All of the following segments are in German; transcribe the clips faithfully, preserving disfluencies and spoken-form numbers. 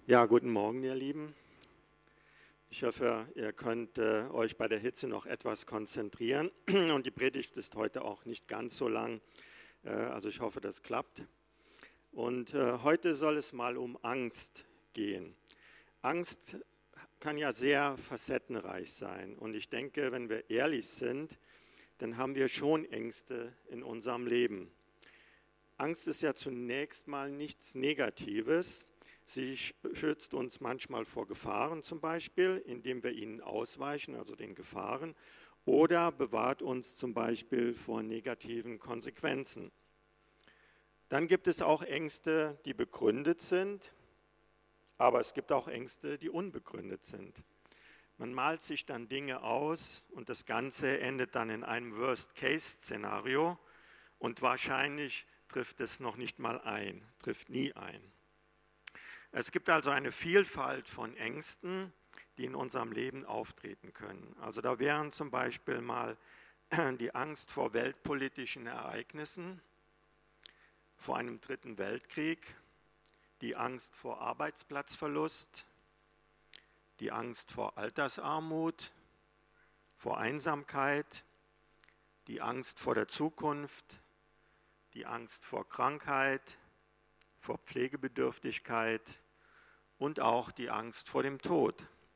Ja, guten Morgen, ihr Lieben. Ich hoffe, ihr könnt äh, euch bei der Hitze noch etwas konzentrieren und die Predigt ist heute auch nicht ganz so lang, äh, also ich hoffe, das klappt. Und äh, heute soll es mal um Angst gehen. Angst kann ja sehr facettenreich sein und ich denke, wenn wir ehrlich sind, dann haben wir schon Ängste in unserem Leben. Angst ist ja zunächst mal nichts Negatives. Sie schützt uns manchmal vor Gefahren zum Beispiel, indem wir ihnen ausweichen, also den Gefahren, oder bewahrt uns zum Beispiel vor negativen Konsequenzen. Dann gibt es auch Ängste, die begründet sind, aber es gibt auch Ängste, die unbegründet sind. Man malt sich dann Dinge aus und das Ganze endet dann in einem Worst-Case-Szenario und wahrscheinlich trifft es noch nicht mal ein, trifft nie ein. Es gibt also eine Vielfalt von Ängsten, die in unserem Leben auftreten können. Also da wären zum Beispiel mal die Angst vor weltpolitischen Ereignissen, vor einem dritten Weltkrieg, die Angst vor Arbeitsplatzverlust, die Angst vor Altersarmut, vor Einsamkeit, die Angst vor der Zukunft, die Angst vor Krankheit, vor Pflegebedürftigkeit und auch die Angst vor dem Tod.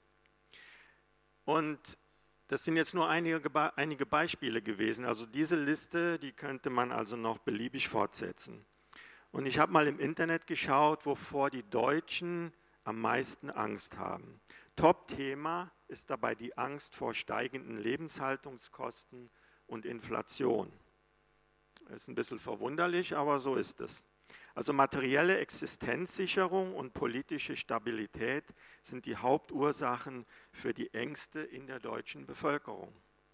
Und das sind jetzt nur einige, einige Beispiele gewesen. Also diese Liste, die könnte man also noch beliebig fortsetzen. Und ich habe mal im Internet geschaut, wovor die Deutschen am meisten Angst haben. Top-Thema ist dabei die Angst vor steigenden Lebenshaltungskosten und Inflation. Das ist ein bisschen verwunderlich, aber so ist es. Also materielle Existenzsicherung und politische Stabilität sind die Hauptursachen für die Ängste in der deutschen Bevölkerung.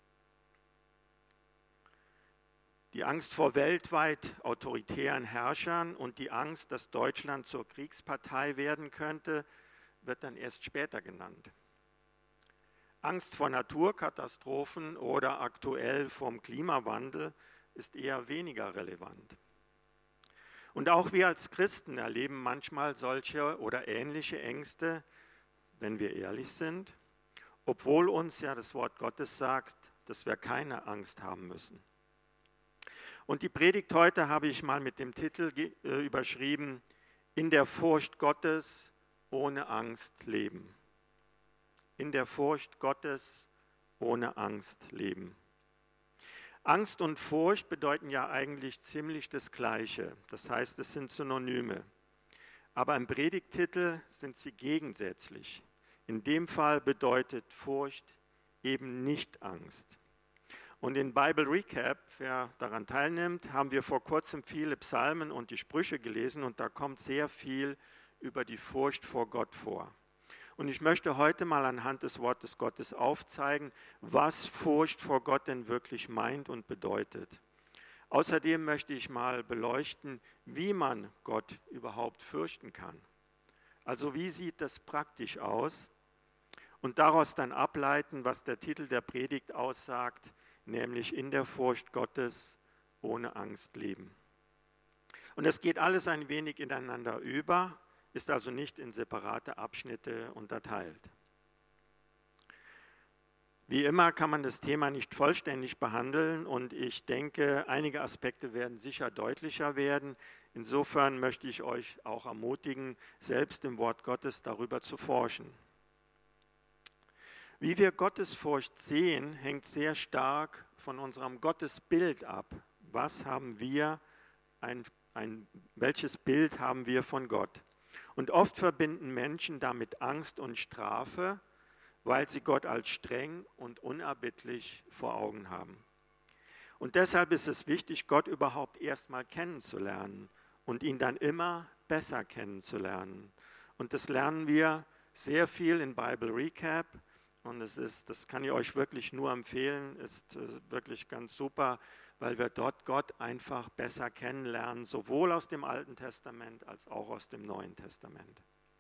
Die Angst vor weltweit autoritären Herrschern und die Angst, dass Deutschland zur Kriegspartei werden könnte, wird dann erst später genannt. Angst vor Naturkatastrophen oder aktuell vom Klimawandel ist eher weniger relevant. Und auch wir als Christen erleben manchmal solche oder ähnliche Ängste, wenn wir ehrlich sind, obwohl uns ja das Wort Gottes sagt, dass wir keine Angst haben müssen. Und die Predigt heute habe ich mal mit dem Titel äh, überschrieben, In der Furcht Gottes ohne Angst leben. In der Furcht Gottes ohne Angst leben. Angst und Furcht bedeuten ja eigentlich ziemlich das Gleiche, das heißt, es sind Synonyme. Aber im Predigttitel sind sie gegensätzlich. In dem Fall bedeutet Furcht eben nicht Angst. Und in Bible Recap, wer daran teilnimmt, haben wir vor kurzem viele Psalmen und die Sprüche gelesen und da kommt sehr viel über die Furcht vor Gott vor. Und ich möchte heute mal anhand des Wortes Gottes aufzeigen, was Furcht vor Gott denn wirklich meint und bedeutet. Außerdem möchte ich mal beleuchten, wie man Gott überhaupt fürchten kann. Also wie sieht das praktisch aus? Und daraus dann ableiten, was der Titel der Predigt aussagt, nämlich in der Furcht Gottes ohne Angst leben. Und es geht alles ein wenig ineinander über, ist also nicht in separate Abschnitte unterteilt. Wie immer kann man das Thema nicht vollständig behandeln und ich denke, einige Aspekte werden sicher deutlicher werden. Insofern möchte ich euch auch ermutigen, selbst im Wort Gottes darüber zu forschen. Wie wir Gottesfurcht sehen, hängt sehr stark von unserem Gottesbild ab. Was haben wir, ein, ein, welches Bild haben wir von Gott? Und oft verbinden Menschen damit Angst und Strafe, weil sie Gott als streng und unerbittlich vor Augen haben. Und deshalb ist es wichtig, Gott überhaupt erstmal kennenzulernen und ihn dann immer besser kennenzulernen. Und das lernen wir sehr viel in Bible Recap. Und es ist, das kann ich euch wirklich nur empfehlen, ist wirklich ganz super, weil wir dort Gott einfach besser kennenlernen, sowohl aus dem Alten Testament als auch aus dem Neuen Testament.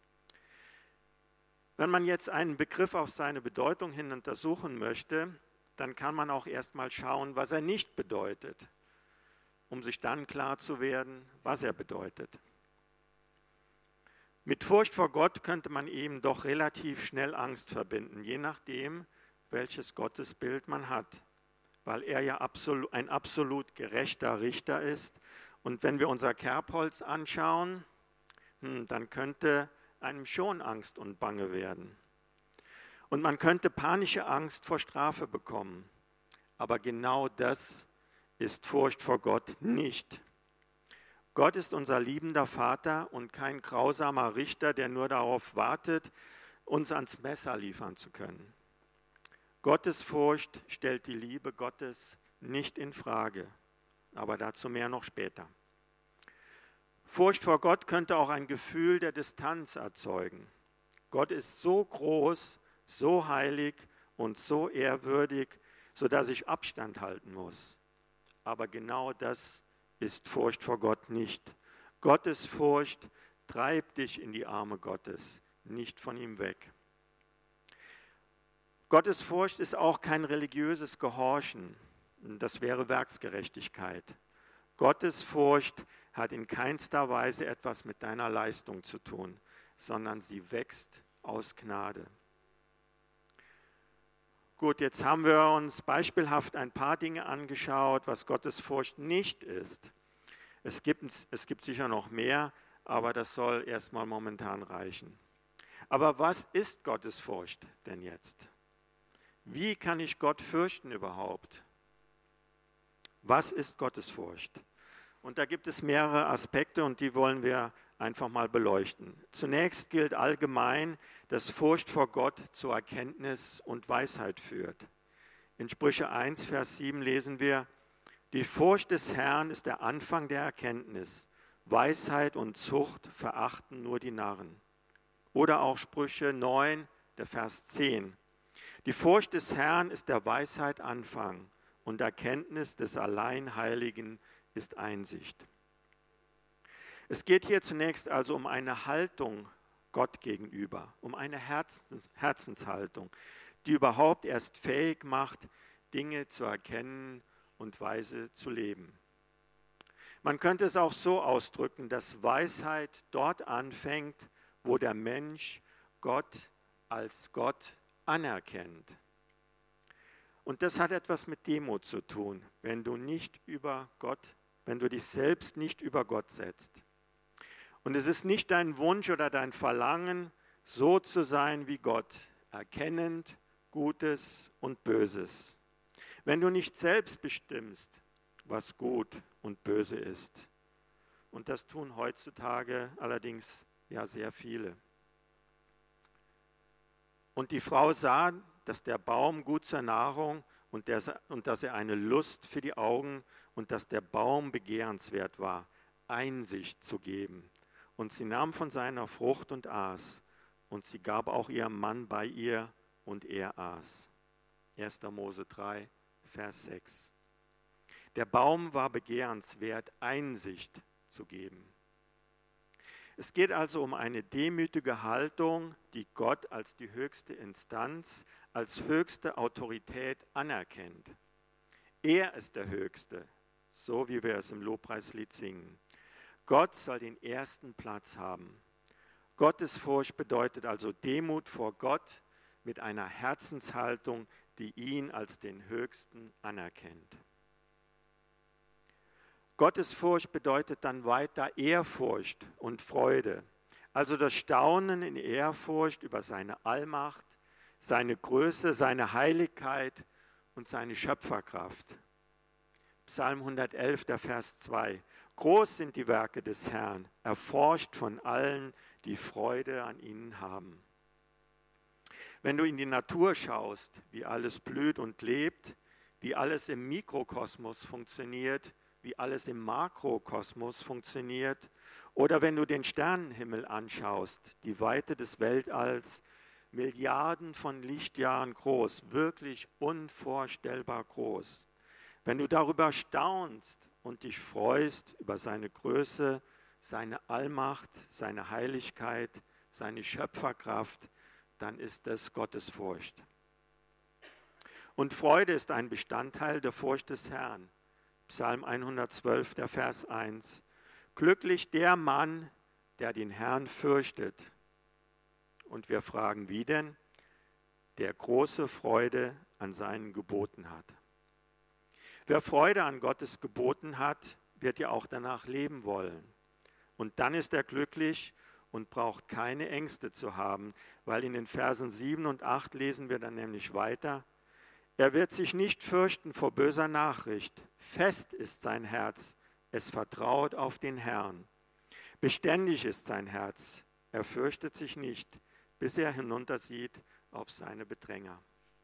Wenn man jetzt einen Begriff auf seine Bedeutung hin untersuchen möchte, dann kann man auch erstmal schauen, was er nicht bedeutet, um sich dann klar zu werden, was er bedeutet. Mit Furcht vor Gott könnte man eben doch relativ schnell Angst verbinden, je nachdem, welches Gottesbild man hat, weil er ja absolut, ein absolut gerechter Richter ist. Und wenn wir unser Kerbholz anschauen, hm, dann könnte einem schon Angst und Bange werden. Und man könnte panische Angst vor Strafe bekommen. Aber genau das ist Furcht vor Gott nicht. Gott ist unser liebender Vater und kein grausamer Richter, der nur darauf wartet, uns ans Messer liefern zu können. Gottes Furcht stellt die Liebe Gottes nicht in Frage, aber dazu mehr noch später. Furcht vor Gott könnte auch ein Gefühl der Distanz erzeugen. Gott ist so groß, so heilig und so ehrwürdig, sodass ich Abstand halten muss. Aber genau das ist Furcht vor Gott nicht. Gottes Furcht treibt dich in die Arme Gottes, nicht von ihm weg. Gottes Furcht ist auch kein religiöses Gehorchen. Das wäre Werksgerechtigkeit. Gottes Furcht hat in keinster Weise etwas mit deiner Leistung zu tun, sondern sie wächst aus Gnade. Gut, jetzt haben wir uns beispielhaft ein paar Dinge angeschaut, was Gottes Furcht nicht ist. Es gibt, es gibt sicher noch mehr, aber das soll erstmal momentan reichen. Aber was ist Gottes Furcht denn jetzt? Wie kann ich Gott fürchten überhaupt? Was ist Gottes Furcht? Und da gibt es mehrere Aspekte und die wollen wir einfach mal beleuchten. Zunächst gilt allgemein, dass Furcht vor Gott zur Erkenntnis und Weisheit führt. In Sprüche eins, Vers sieben lesen wir: Die Furcht des Herrn ist der Anfang der Erkenntnis. Weisheit und Zucht verachten nur die Narren. Oder auch Sprüche neun, der Vers zehn. Die Furcht des Herrn ist der Weisheit Anfang und Erkenntnis des Alleinheiligen ist Einsicht. Es geht hier zunächst also um eine Haltung Gott gegenüber, um eine Herzens, Herzenshaltung, die überhaupt erst fähig macht, Dinge zu erkennen und weise zu leben. Man könnte es auch so ausdrücken, dass Weisheit dort anfängt, wo der Mensch Gott als Gott anerkennt. Und das hat etwas mit Demut zu tun, wenn du nicht über Gott, wenn du dich selbst nicht über Gott setzt. Und es ist nicht dein Wunsch oder dein Verlangen, so zu sein wie Gott, erkennend Gutes und Böses. Wenn du nicht selbst bestimmst, was gut und böse ist. Und das tun heutzutage allerdings ja sehr viele. Und die Frau sah, dass der Baum gut zur Nahrung und, der, und dass er eine Lust für die Augen und dass der Baum begehrenswert war, Einsicht zu geben. Und sie nahm von seiner Frucht und aß. Und sie gab auch ihrem Mann bei ihr und er aß. erster Mose drei, Vers sechs. Der Baum war begehrenswert, Einsicht zu geben. Es geht also um eine demütige Haltung, die Gott als die höchste Instanz, als höchste Autorität anerkennt. Er ist der Höchste, so wie wir es im Lobpreislied singen. Gott soll den ersten Platz haben. Gottesfurcht bedeutet also Demut vor Gott mit einer Herzenshaltung, die ihn als den Höchsten anerkennt. Gottesfurcht bedeutet dann weiter Ehrfurcht und Freude, also das Staunen in Ehrfurcht über seine Allmacht, seine Größe, seine Heiligkeit und seine Schöpferkraft. Psalm hundertelf, der Vers zwei. Groß sind die Werke des Herrn, erforscht von allen, die Freude an ihnen haben. Wenn du in die Natur schaust, wie alles blüht und lebt, wie alles im Mikrokosmos funktioniert, wie alles im Makrokosmos funktioniert, oder wenn du den Sternenhimmel anschaust, die Weite des Weltalls, Milliarden von Lichtjahren groß, wirklich unvorstellbar groß. Wenn du darüber staunst und dich freust über seine Größe, seine Allmacht, seine Heiligkeit, seine Schöpferkraft, dann ist das Gottesfurcht. Und Freude ist ein Bestandteil der Furcht des Herrn. Psalm hundertzwölf, der Vers eins. Glücklich der Mann, der den Herrn fürchtet. Und wir fragen, wie denn? Der große Freude an seinen Geboten hat. Wer Freude an Gottes Geboten hat, wird ja auch danach leben wollen. Und dann ist er glücklich und braucht keine Ängste zu haben, weil in den Versen sieben und acht lesen wir dann nämlich weiter. Er wird sich nicht fürchten vor böser Nachricht. Fest ist sein Herz, es vertraut auf den Herrn. Beständig ist sein Herz, er fürchtet sich nicht, bis er hinuntersieht auf seine Bedränger.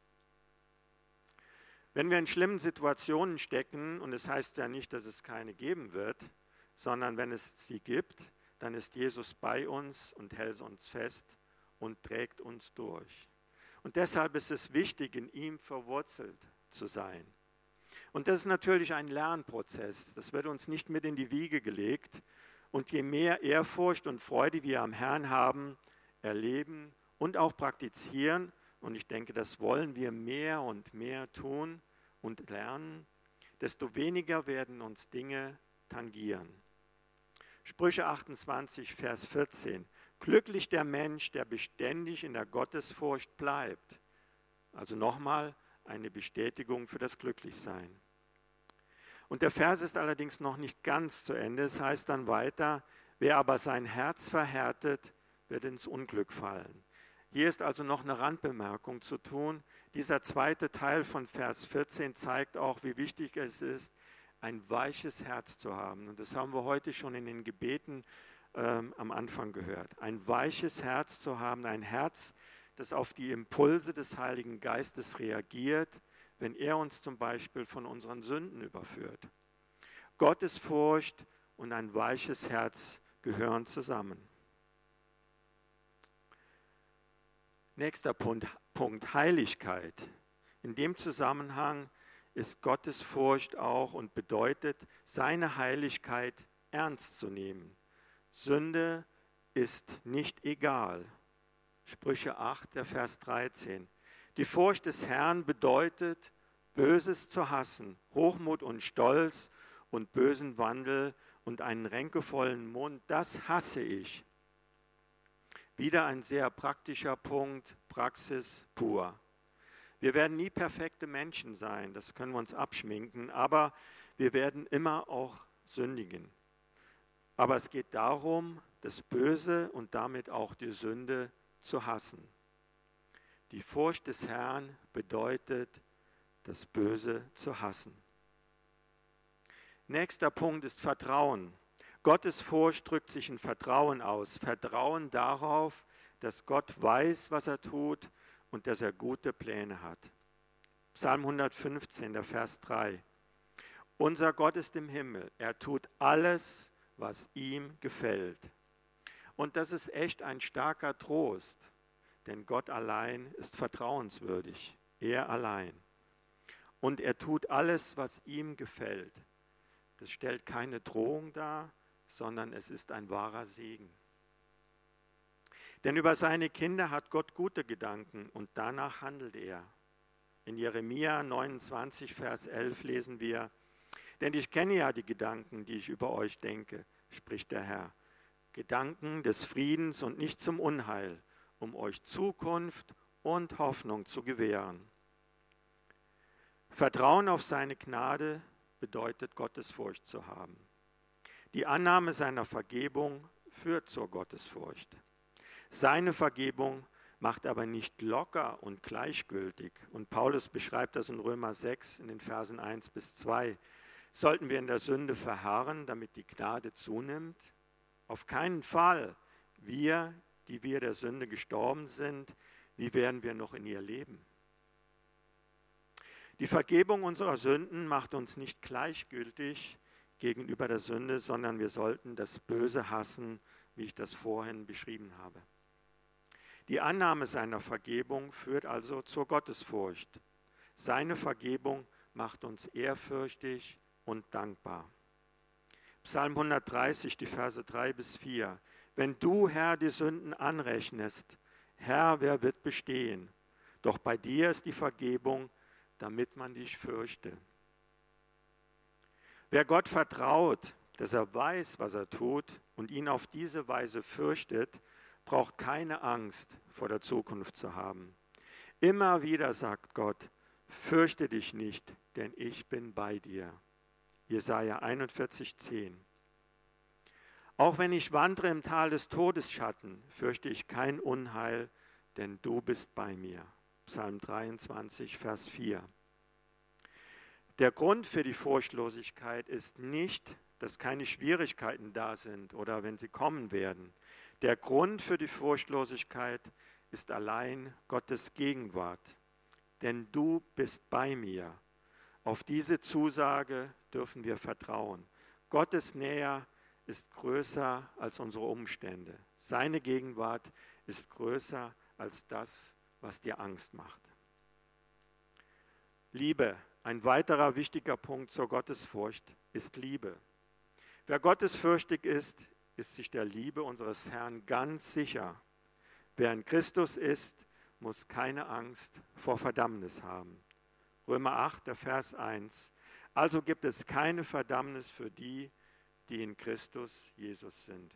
Wenn wir in schlimmen Situationen stecken, und es heißt ja nicht, dass es keine geben wird, sondern wenn es sie gibt, dann ist Jesus bei uns und hält uns fest und trägt uns durch. Und deshalb ist es wichtig, in ihm verwurzelt zu sein. Und das ist natürlich ein Lernprozess. Das wird uns nicht mit in die Wiege gelegt. Und je mehr Ehrfurcht und Freude wir am Herrn haben, erleben und auch praktizieren, und ich denke, das wollen wir mehr und mehr tun und lernen, desto weniger werden uns Dinge tangieren. Sprüche achtundzwanzig, Vers vierzehn. Glücklich der Mensch, der beständig in der Gottesfurcht bleibt. Also nochmal eine Bestätigung für das Glücklichsein. Und der Vers ist allerdings noch nicht ganz zu Ende. Es heißt dann weiter, wer aber sein Herz verhärtet, wird ins Unglück fallen. Hier ist also noch eine Randbemerkung zu tun. Dieser zweite Teil von Vers vierzehn zeigt auch, wie wichtig es ist, ein weiches Herz zu haben. Und das haben wir heute schon in den Gebeten ähm, am Anfang gehört. Ein weiches Herz zu haben, ein Herz, das auf die Impulse des Heiligen Geistes reagiert, wenn er uns zum Beispiel von unseren Sünden überführt. Gottesfurcht und ein weiches Herz gehören zusammen. Nächster Punkt, Punkt, Heiligkeit. In dem Zusammenhang ist Gottesfurcht auch und bedeutet, seine Heiligkeit ernst zu nehmen. Sünde ist nicht egal. Sprüche acht, der Vers dreizehn. Die Furcht des Herrn bedeutet, Böses zu hassen, Hochmut und Stolz und bösen Wandel und einen ränkevollen Mund, das hasse ich. Wieder ein sehr praktischer Punkt, Praxis pur. Wir werden nie perfekte Menschen sein, das können wir uns abschminken, aber wir werden immer auch sündigen. Aber es geht darum, das Böse und damit auch die Sünde zu hassen. Die Furcht des Herrn bedeutet, das Böse zu hassen. Nächster Punkt ist Vertrauen. Gottes Furcht drückt sich in Vertrauen aus. Vertrauen darauf, dass Gott weiß, was er tut und dass er gute Pläne hat. Psalm hundertfünfzehn, der Vers drei. Unser Gott ist im Himmel. Er tut alles, was ihm gefällt. Und das ist echt ein starker Trost, denn Gott allein ist vertrauenswürdig. Er allein. Und er tut alles, was ihm gefällt. Das stellt keine Drohung dar, sondern es ist ein wahrer Segen. Denn über seine Kinder hat Gott gute Gedanken und danach handelt er. In Jeremia neunundzwanzig, Vers elf lesen wir, denn ich kenne ja die Gedanken, die ich über euch denke, spricht der Herr. Gedanken des Friedens und nicht zum Unheil, um euch Zukunft und Hoffnung zu gewähren. Vertrauen auf seine Gnade bedeutet, Gottesfurcht zu haben. Die Annahme seiner Vergebung führt zur Gottesfurcht. Seine Vergebung macht aber nicht locker und gleichgültig. Und Paulus beschreibt das in Römer sechs in den Versen eins bis zwei. Sollten wir in der Sünde verharren, damit die Gnade zunimmt? Auf keinen Fall. Wir, die wir der Sünde gestorben sind, wie werden wir noch in ihr leben? Die Vergebung unserer Sünden macht uns nicht gleichgültig gegenüber der Sünde, sondern wir sollten das Böse hassen, wie ich das vorhin beschrieben habe. Die Annahme seiner Vergebung führt also zur Gottesfurcht. Seine Vergebung macht uns ehrfürchtig und dankbar. Psalm hundertdreißig, die Verse drei bis vier. Wenn du, Herr, die Sünden anrechnest, Herr, wer wird bestehen? Doch bei dir ist die Vergebung, damit man dich fürchte. Wer Gott vertraut, dass er weiß, was er tut und ihn auf diese Weise fürchtet, braucht keine Angst vor der Zukunft zu haben. Immer wieder sagt Gott, fürchte dich nicht, denn ich bin bei dir. Jesaja einundvierzig, zehn. Auch wenn ich wandere im Tal des Todesschatten, fürchte ich kein Unheil, denn du bist bei mir. Psalm dreiundzwanzig, Vers vier. Der Grund für die Furchtlosigkeit ist nicht, dass keine Schwierigkeiten da sind oder wenn sie kommen werden. Der Grund für die Furchtlosigkeit ist allein Gottes Gegenwart. Denn du bist bei mir. Auf diese Zusage dürfen wir vertrauen. Gottes Nähe ist größer als unsere Umstände. Seine Gegenwart ist größer als das, was dir Angst macht. Liebe, ein weiterer wichtiger Punkt zur Gottesfurcht, ist Liebe. Wer gottesfürchtig ist, ist sich der Liebe unseres Herrn ganz sicher. Wer in Christus ist, muss keine Angst vor Verdammnis haben. Römer acht, der Vers eins. Also gibt es keine Verdammnis für die, die in Christus Jesus sind.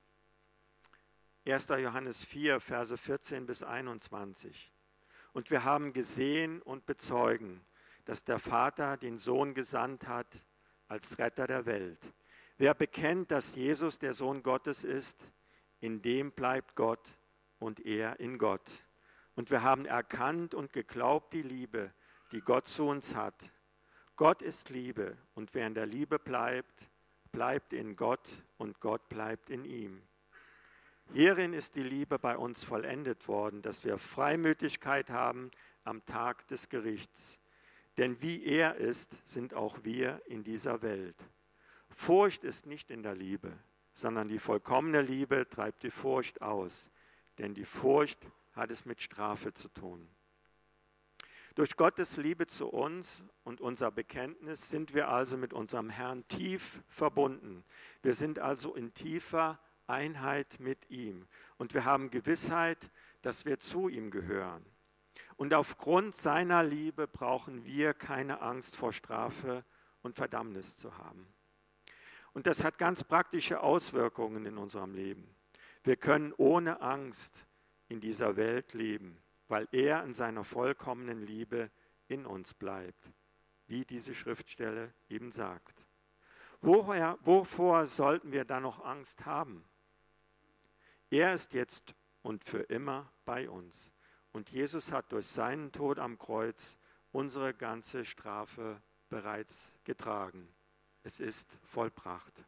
erster Johannes vier, Verse vierzehn bis einundzwanzig. Und wir haben gesehen und bezeugen, dass der Vater den Sohn gesandt hat als Retter der Welt. Wer bekennt, dass Jesus der Sohn Gottes ist, in dem bleibt Gott und er in Gott. Und wir haben erkannt und geglaubt die Liebe, die Gott zu uns hat. Gott ist Liebe und wer in der Liebe bleibt, bleibt in Gott und Gott bleibt in ihm. Hierin ist die Liebe bei uns vollendet worden, dass wir Freimütigkeit haben am Tag des Gerichts. Denn wie er ist, sind auch wir in dieser Welt. Furcht ist nicht in der Liebe, sondern die vollkommene Liebe treibt die Furcht aus. Denn die Furcht hat es mit Strafe zu tun. Durch Gottes Liebe zu uns und unser Bekenntnis sind wir also mit unserem Herrn tief verbunden. Wir sind also in tiefer Einheit mit ihm. Und wir haben Gewissheit, dass wir zu ihm gehören. Und aufgrund seiner Liebe brauchen wir keine Angst vor Strafe und Verdammnis zu haben. Und das hat ganz praktische Auswirkungen in unserem Leben. Wir können ohne Angst in dieser Welt leben, weil er in seiner vollkommenen Liebe in uns bleibt, wie diese Schriftstelle eben sagt. Woher, wovor sollten wir dann noch Angst haben? Er ist jetzt und für immer bei uns. Und Jesus hat durch seinen Tod am Kreuz unsere ganze Strafe bereits getragen. Es ist vollbracht.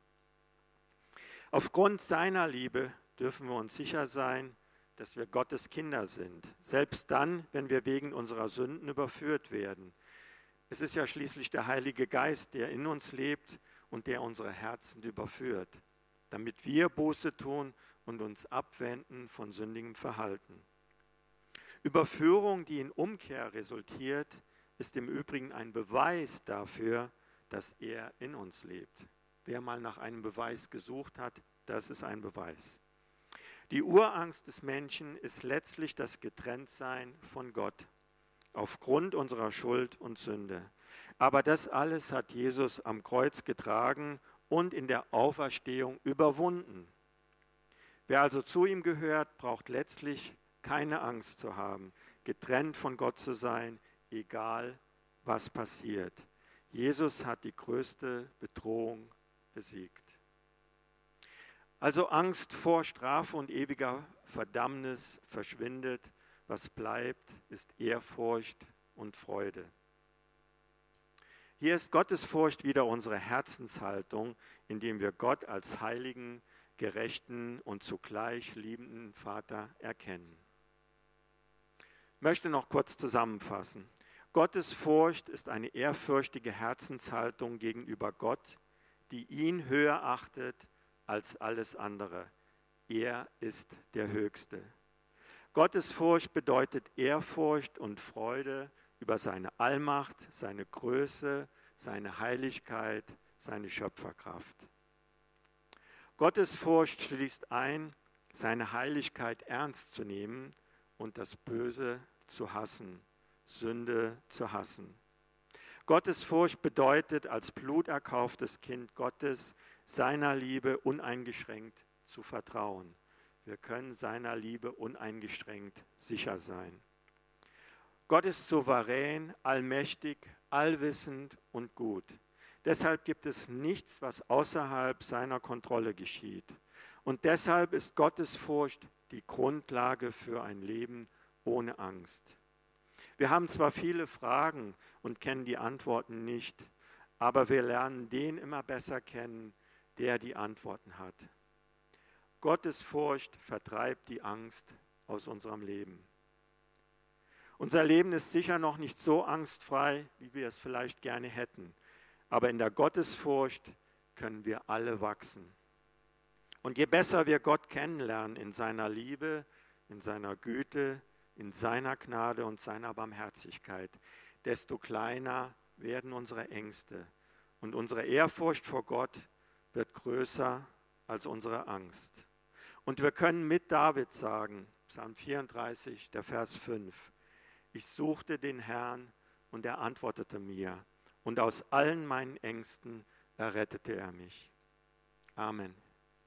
Aufgrund seiner Liebe dürfen wir uns sicher sein, dass wir Gottes Kinder sind, selbst dann, wenn wir wegen unserer Sünden überführt werden. Es ist ja schließlich der Heilige Geist, der in uns lebt und der unsere Herzen überführt, damit wir Buße tun und uns abwenden von sündigem Verhalten. Überführung, die in Umkehr resultiert, ist im Übrigen ein Beweis dafür, dass er in uns lebt. Wer mal nach einem Beweis gesucht hat, das ist ein Beweis. Die Urangst des Menschen ist letztlich das Getrenntsein von Gott, aufgrund unserer Schuld und Sünde. Aber das alles hat Jesus am Kreuz getragen und in der Auferstehung überwunden. Wer also zu ihm gehört, braucht letztlich keine Angst zu haben, getrennt von Gott zu sein, egal was passiert. Jesus hat die größte Bedrohung besiegt. Also Angst vor Strafe und ewiger Verdammnis verschwindet. Was bleibt, ist Ehrfurcht und Freude. Hier ist Gottesfurcht wieder unsere Herzenshaltung, indem wir Gott als heiligen, gerechten und zugleich liebenden Vater erkennen. Ich möchte noch kurz zusammenfassen. Gottesfurcht ist eine ehrfürchtige Herzenshaltung gegenüber Gott, die ihn höher achtet als alles andere. Er ist der Höchste. Gottesfurcht bedeutet Ehrfurcht und Freude über seine Allmacht, seine Größe, seine Heiligkeit, seine Schöpferkraft. Gottesfurcht schließt ein, seine Heiligkeit ernst zu nehmen und das Böse zu hassen, Sünde zu hassen. Gottesfurcht bedeutet, als bluterkauftes Kind Gottes seiner Liebe uneingeschränkt zu vertrauen. Wir können seiner Liebe uneingeschränkt sicher sein. Gott ist souverän, allmächtig, allwissend und gut. Deshalb gibt es nichts, was außerhalb seiner Kontrolle geschieht. Und deshalb ist Gottesfurcht die Grundlage für ein Leben ohne Angst. Wir haben zwar viele Fragen und kennen die Antworten nicht, aber wir lernen den immer besser kennen, der die Antworten hat. Gottesfurcht vertreibt die Angst aus unserem Leben. Unser Leben ist sicher noch nicht so angstfrei, wie wir es vielleicht gerne hätten. Aber in der Gottesfurcht können wir alle wachsen. Und je besser wir Gott kennenlernen in seiner Liebe, in seiner Güte, in seiner Gnade und seiner Barmherzigkeit, desto kleiner werden unsere Ängste. Und unsere Ehrfurcht vor Gott wird größer als unsere Angst. Und wir können mit David sagen, Psalm vierunddreißig, der Vers fünf, ich suchte den Herrn und er antwortete mir und aus allen meinen Ängsten errettete er mich. Amen.